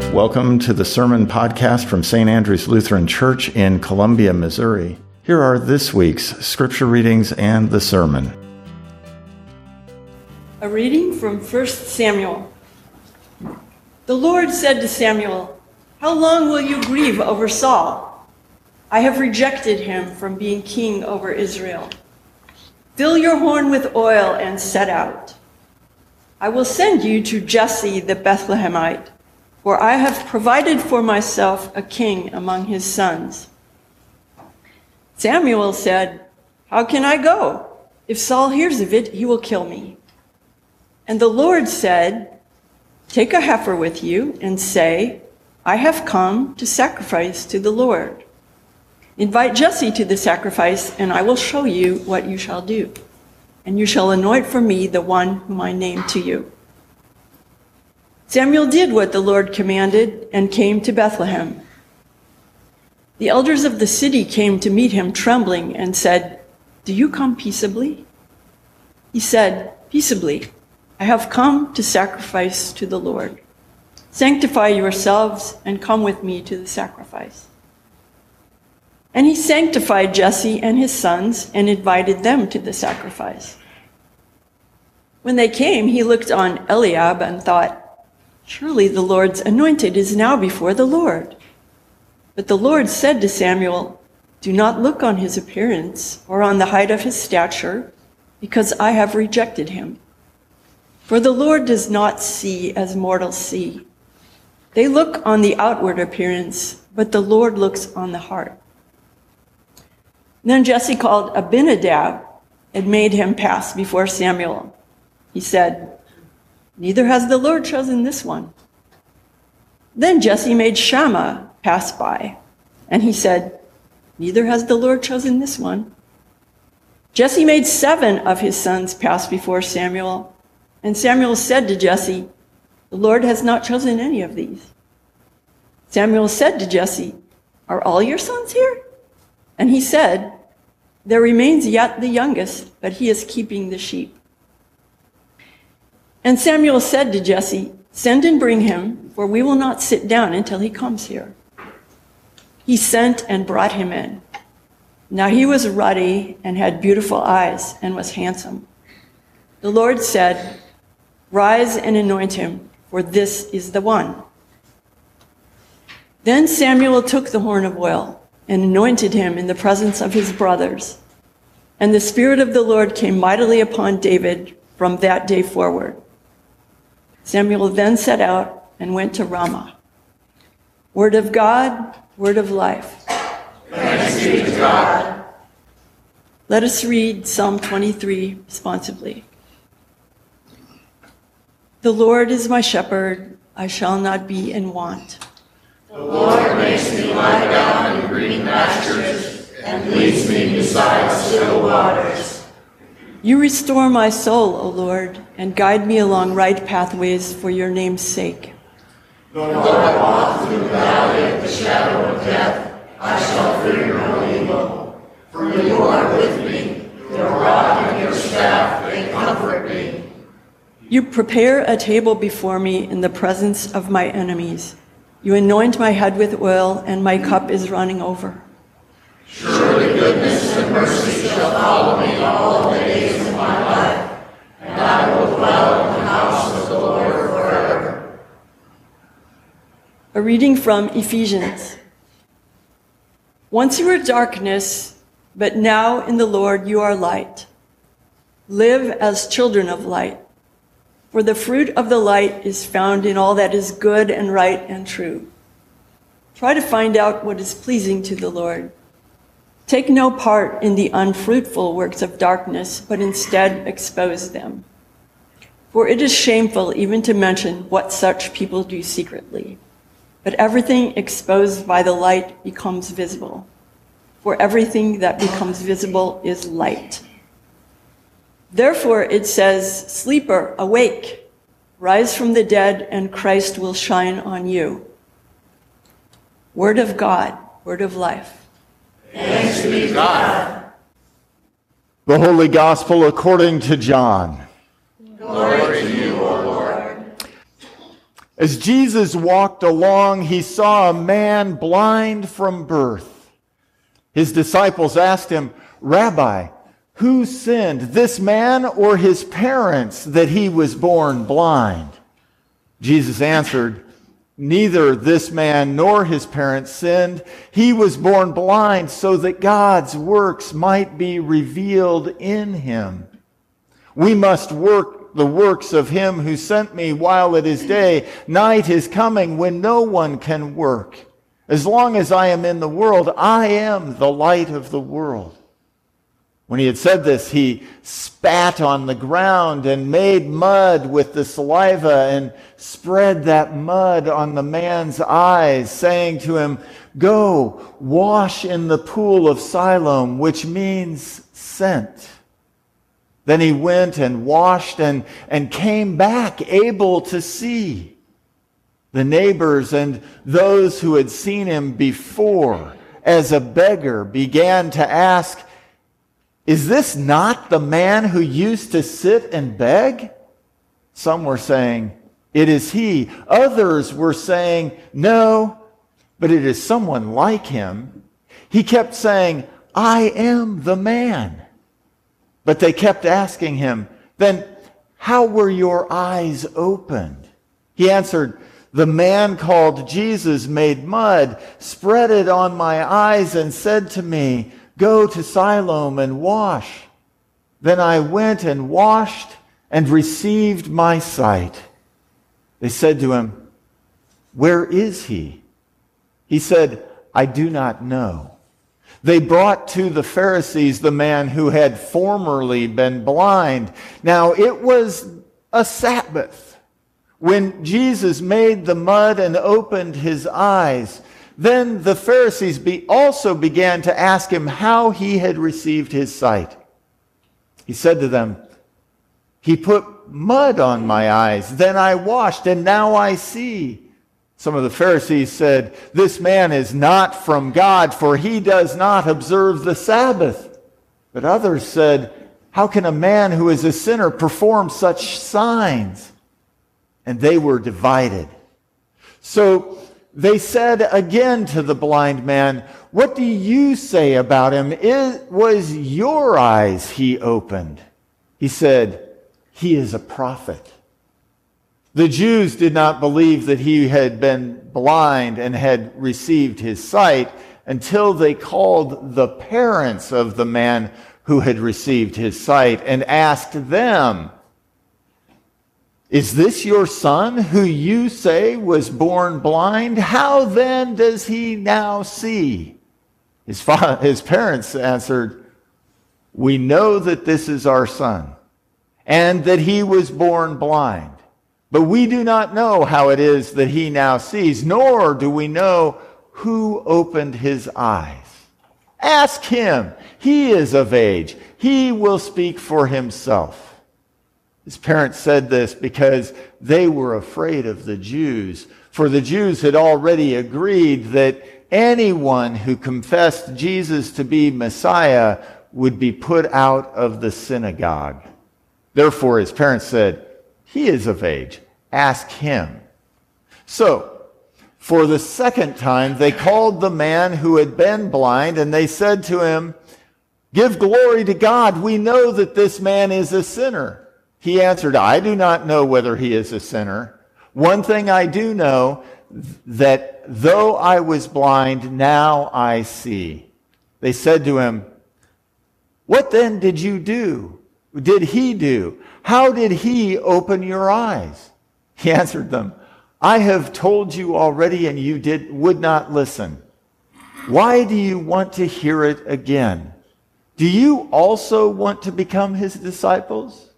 Welcome to the Sermon Podcast from St. Andrew's Lutheran Church in Columbia, Missouri. Here are this week's scripture readings and the sermon. A reading from 1 Samuel. The Lord said to Samuel, "How long will you grieve over Saul? I have rejected him from being king over Israel. Fill your horn with oil and set out. I will send you to Jesse the Bethlehemite, for I have provided for myself a king among his sons." Samuel said, "How can I go? If Saul hears of it, he will kill me." And the Lord said, "Take a heifer with you and say, 'I have come to sacrifice to the Lord.' Invite Jesse to the sacrifice, and I will show you what you shall do. And you shall anoint for me the one whom I name to you." Samuel did what the Lord commanded and came to Bethlehem. The elders of the city came to meet him trembling and said, "Do you come peaceably?" He said, "Peaceably. I have come to sacrifice to the Lord. Sanctify yourselves and come with me to the sacrifice." And he sanctified Jesse and his sons and invited them to the sacrifice. When they came, he looked on Eliab and thought, "Surely the Lord's anointed is now before the Lord." But the Lord said to Samuel, "Do not look on his appearance or on the height of his stature, because I have rejected him. For the Lord does not see as mortals see. They look on the outward appearance, but the Lord looks on the heart." Then Jesse called Abinadab and made him pass before Samuel. He said, "Neither has the Lord chosen this one." Then Jesse made Shammah pass by, and he said, "Neither has the Lord chosen this one." Jesse made 7 of his sons pass before Samuel, and Samuel said to Jesse, "The Lord has not chosen any of these." Samuel said to Jesse, "Are all your sons here?" And he said, "There remains yet the youngest, but he is keeping the sheep." And Samuel said to Jesse, "Send and bring him, for we will not sit down until he comes here." He sent and brought him in. Now he was ruddy and had beautiful eyes and was handsome. The Lord said, "Rise and anoint him, for this is the one." Then Samuel took the horn of oil and anointed him in the presence of his brothers. And the Spirit of the Lord came mightily upon David from that day forward. Samuel then set out and went to Ramah. Word of God, word of life. Thanks be to God. Let us read Psalm 23 responsively. The Lord is my shepherd, I shall not be in want. The Lord makes me lie down in green pastures and leads me beside still waters. You restore my soul, O Lord, and guide me along right pathways for your name's sake. Though I walk through the valley of the shadow of death, I shall fear no evil. For you are with me, your rod and your staff, they comfort me. You prepare a table before me in the presence of my enemies. You anoint my head with oil, and my cup is running over. Surely goodness and mercy shall follow me all the days of my life, and I will dwell in the house of the Lord forever. A reading from Ephesians. Once you were darkness, but now in the Lord you are light. Live as children of light, for the fruit of the light is found in all that is good and right and true. Try to find out what is pleasing to the Lord. Take no part in the unfruitful works of darkness, but instead expose them. For it is shameful even to mention what such people do secretly. But everything exposed by the light becomes visible. For everything that becomes visible is light. Therefore it says, "Sleeper, awake, rise from the dead, and Christ will shine on you." Word of God, word of life. Thanks be to God. The Holy Gospel according to John. Glory to you, O Lord. As Jesus walked along, he saw a man blind from birth. His disciples asked him, "Rabbi, who sinned, this man or his parents, that he was born blind?" Jesus answered, "Neither this man nor his parents sinned. He was born blind so that God's works might be revealed in him. We must work the works of him who sent me while it is day. Night is coming when no one can work. As long as I am in the world, I am the light of the world." When he had said this, he spat on the ground and made mud with the saliva and spread that mud on the man's eyes, saying to him, "Go, wash in the pool of Siloam," which means sent. Then he went and washed and came back able to see. The neighbors and those who had seen him before as a beggar began to ask, "Is this not the man who used to sit and beg?" Some were saying, "It is he." Others were saying, "No, but it is someone like him." He kept saying, "I am the man." But they kept asking him, "Then how were your eyes opened?" He answered, "The man called Jesus made mud, spread it on my eyes, and said to me, 'Go to Siloam and wash.' Then I went and washed and received my sight." They said to him, "Where is he?" He said, "I do not know." They brought to the Pharisees the man who had formerly been blind. Now it was a Sabbath when Jesus made the mud and opened his eyes. Then the Pharisees also began to ask him how he had received his sight. He said to them, "He put mud on my eyes, then I washed, and now I see." Some of the Pharisees said, "This man is not from God, for he does not observe the Sabbath." But others said, "How can a man who is a sinner perform such signs?" And they were divided. So they said again to the blind man, "What do you say about him? It was your eyes he opened." He said, "He is a prophet." The Jews did not believe that he had been blind and had received his sight until they called the parents of the man who had received his sight and asked them, "Is this your son who you say was born blind? How then does he now see?" His parents answered, "We know that this is our son and that he was born blind. But we do not know how it is that he now sees, nor do we know who opened his eyes. Ask him. He is of age. He will speak for himself." His parents said this because they were afraid of the Jews, for the Jews had already agreed that anyone who confessed Jesus to be Messiah would be put out of the synagogue. Therefore, his parents said, "He is of age. Ask him." So, for the second time, they called the man who had been blind, and they said to him, "Give glory to God. We know that this man is a sinner." He answered, "I do not know whether he is a sinner. One thing I do know, that though I was blind, now I see." They said to him, "What then did you do? Did he do? How did he open your eyes?" He answered them, "I have told you already, and you would not listen. Why do you want to hear it again? Do you also want to become his disciples?"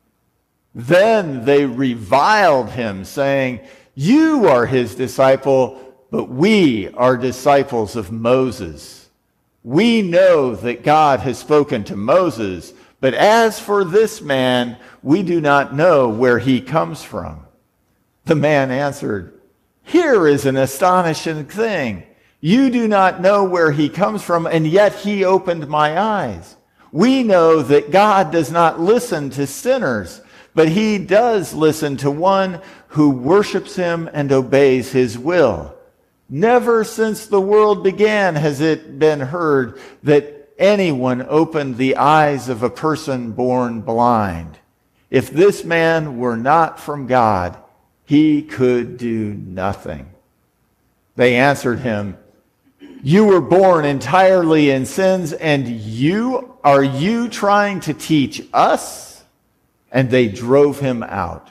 Then they reviled him, saying, "You are his disciple, but we are disciples of Moses. We know that God has spoken to Moses, but as for this man, we do not know where he comes from." The man answered, "Here is an astonishing thing. You do not know where he comes from, and yet he opened my eyes. We know that God does not listen to sinners, but he does listen to one who worships him and obeys his will. Never since the world began has it been heard that anyone opened the eyes of a person born blind. If this man were not from God, he could do nothing." They answered him, "You were born entirely in sins, and are you trying to teach us?" And they drove him out.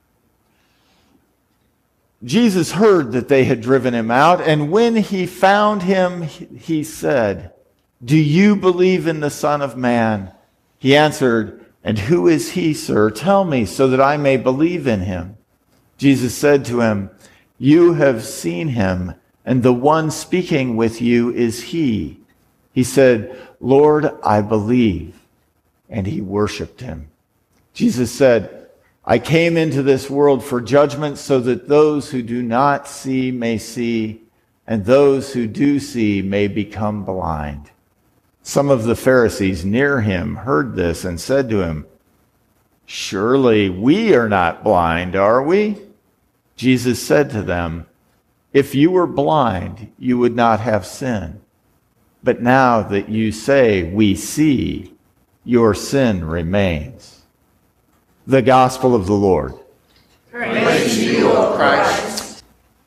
Jesus heard that they had driven him out, and when he found him, he said, "Do you believe in the Son of Man?" He answered, "And who is he, sir? Tell me, so that I may believe in him." Jesus said to him, "You have seen him, and the one speaking with you is he." He said, "Lord, I believe." And he worshiped him. Jesus said, "I came into this world for judgment, so that those who do not see may see, and those who do see may become blind." Some of the Pharisees near him heard this and said to him, "Surely we are not blind, are we?" Jesus said to them, "If you were blind, you would not have sin. But now that you say, 'We see,' your sin remains." The Gospel of the Lord. Praise to you, O Christ.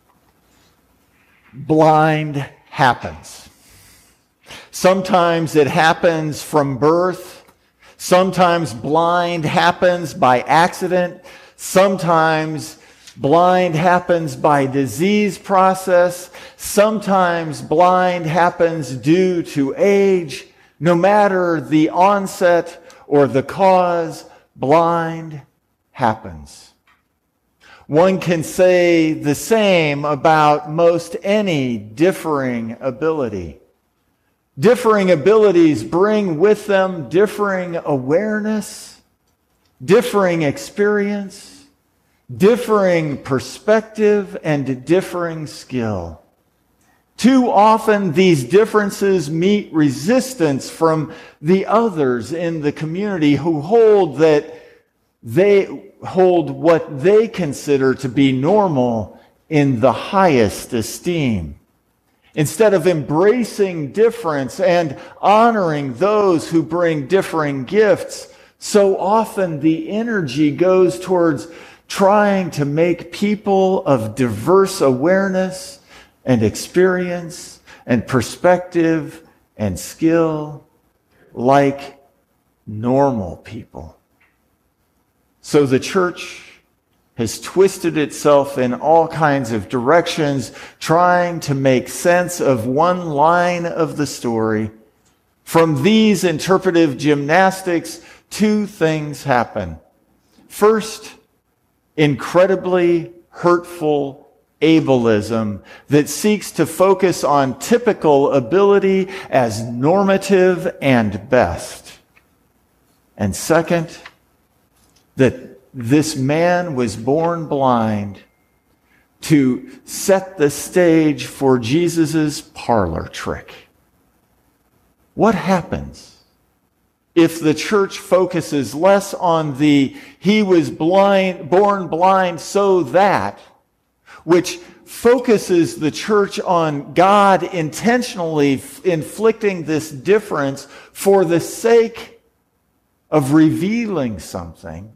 Blind happens. Sometimes it happens from birth. Sometimes blind happens by accident. Sometimes blind happens by disease process. Sometimes blind happens due to age. No matter the onset or the cause, blind happens. One can say the same about most any differing ability. Differing abilities bring with them differing awareness, differing experience, differing perspective, and differing skill. Too often, these differences meet resistance from the others in the community who hold what they consider to be normal in the highest esteem. Instead of embracing difference and honoring those who bring differing gifts, so often the energy goes towards trying to make people of diverse awareness and experience and perspective and skill like normal people. So the church has twisted itself in all kinds of directions, trying to make sense of one line of the story. From these interpretive gymnastics, two things happen. First, incredibly hurtful ableism that seeks to focus on typical ability as normative and best. And second, that this man was born blind to set the stage for Jesus' parlor trick. What happens if the church focuses less on the "he was born blind so that," which focuses the church on God intentionally inflicting this difference for the sake of revealing something?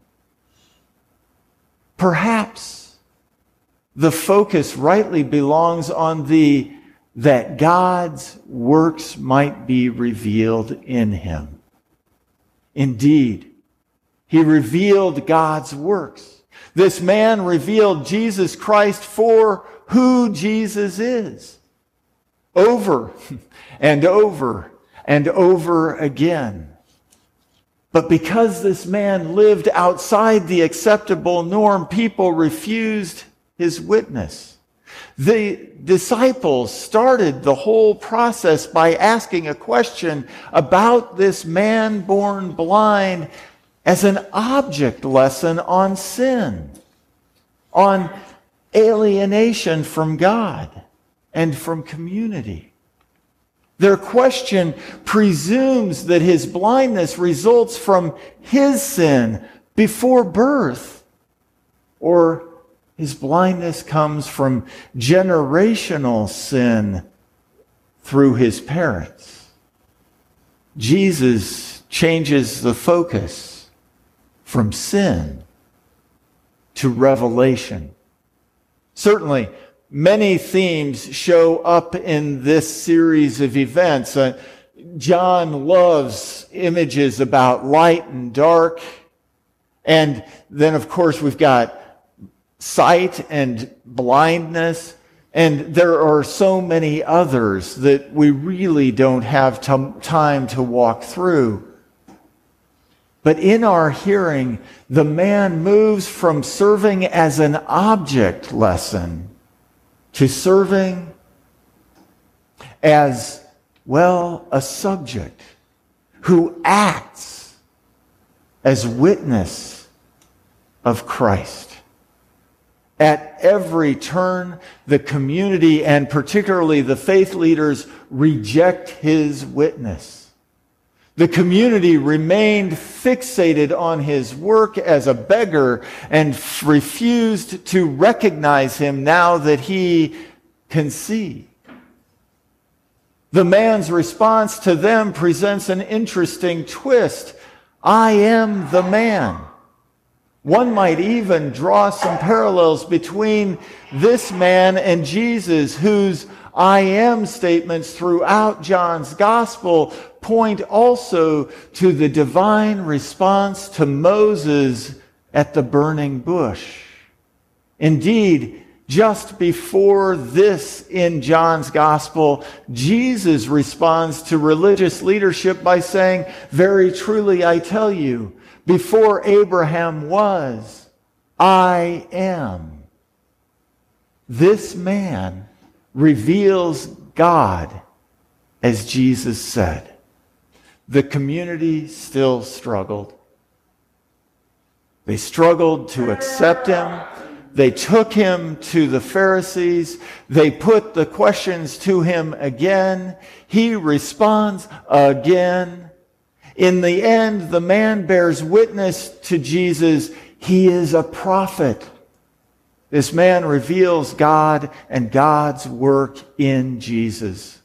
Perhaps the focus rightly belongs on that God's works might be revealed in him. Indeed, he revealed God's works. This man revealed Jesus Christ for who Jesus is, over and over and over again. But because this man lived outside the acceptable norm, people refused his witness. The disciples started the whole process by asking a question about this man born blind as an object lesson on sin, on alienation from God and from community. Their question presumes that his blindness results from his sin before birth or His blindness comes from generational sin through his parents. Jesus changes the focus from sin to revelation. Certainly, many themes show up in this series of events. John loves images about light and dark. And then, of course, we've got sight and blindness. And there are so many others that we really don't have time to walk through. But in our hearing, the man moves from serving as an object lesson to serving as, well, a subject who acts as witness of Christ. At every turn, the community and particularly the faith leaders reject his witness. The community remained fixated on his work as a beggar and refused to recognize him now that he can see. The man's response to them presents an interesting twist. I am the man. One might even draw some parallels between this man and Jesus, whose I am statements throughout John's gospel point also to the divine response to Moses at the burning bush. Indeed, just before this in John's gospel, Jesus responds to religious leadership by saying, "Very truly I tell you, before Abraham was, I am." This man reveals God, as Jesus said. The community still struggled. They struggled to accept him. They took him to the Pharisees. They put the questions to him again. He responds again. In the end, the man bears witness to Jesus. He is a prophet. This man reveals God and God's work in Jesus.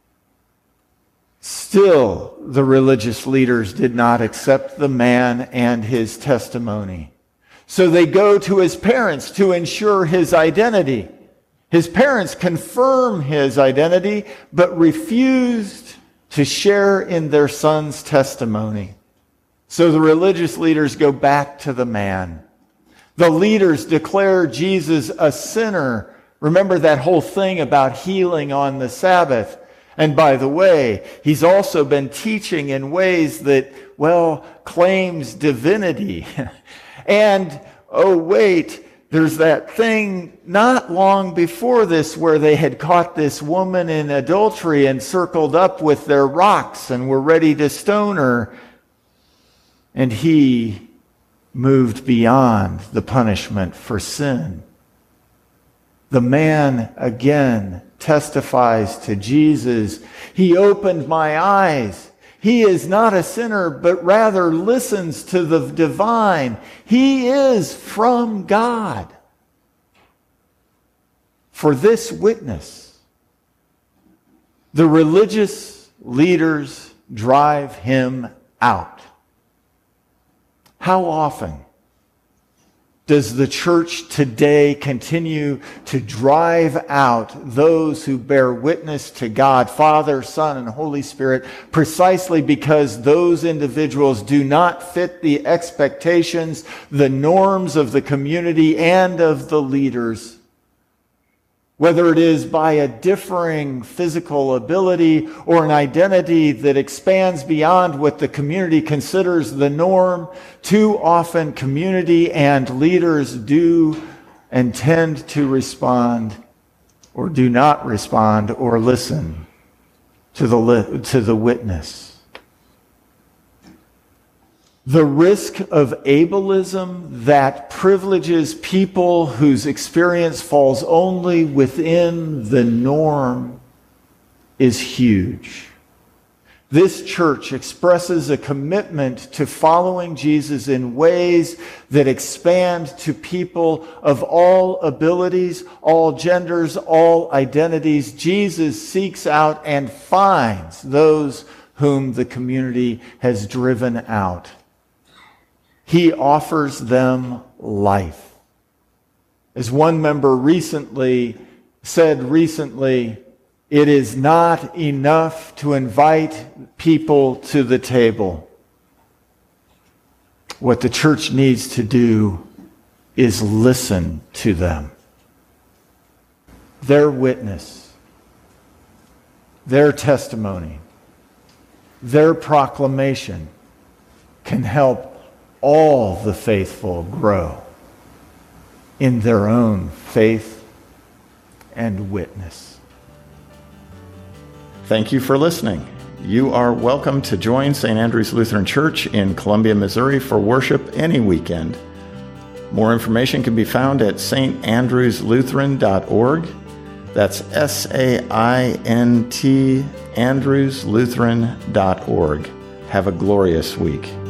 Still, the religious leaders did not accept the man and his testimony. So they go to his parents to ensure his identity. His parents confirm his identity, but refused to share in their son's testimony. So the religious leaders go back to the man. The leaders declare Jesus a sinner. Remember that whole thing about healing on the Sabbath. And by the way, he's also been teaching in ways that, well, claims divinity. And, oh wait, there's that thing not long before this where they had caught this woman in adultery and circled up with their rocks and were ready to stone her. And he moved beyond the punishment for sin. The man again testifies to Jesus. He opened my eyes. He is not a sinner, but rather listens to the divine. He is from God. For this witness, the religious leaders drive him out. How often does the church today continue to drive out those who bear witness to God, Father, Son, and Holy Spirit, precisely because those individuals do not fit the expectations, the norms of the community and of the leaders? Whether it is by a differing physical ability or an identity that expands beyond what the community considers the norm, too often community and leaders do and tend to respond or do not respond or listen to the witness. The risk of ableism that privileges people whose experience falls only within the norm is huge. This church expresses a commitment to following Jesus in ways that expand to people of all abilities, all genders, all identities. Jesus seeks out and finds those whom the community has driven out. He offers them life. As one member said recently, it is not enough to invite people to the table. What the church needs to do is listen to them. Their witness, their testimony, their proclamation can help all the faithful grow in their own faith and witness. Thank you for listening. You are welcome to join St. Andrew's Lutheran Church in Columbia, Missouri for worship any weekend. More information can be found at standrewslutheran.org. That's SAINT, andrewslutheran.org. Have a glorious week.